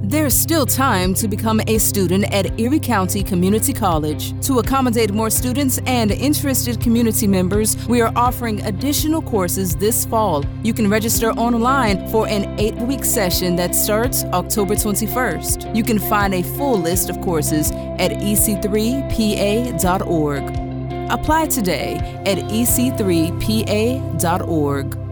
There's still time to become a student at Erie County Community College. To accommodate more students and interested community members, we are offering additional courses this fall. You can register online for an 8-week session that starts October 21st. You can find a full list of courses at ec3pa.org. Apply today at ec3pa.org.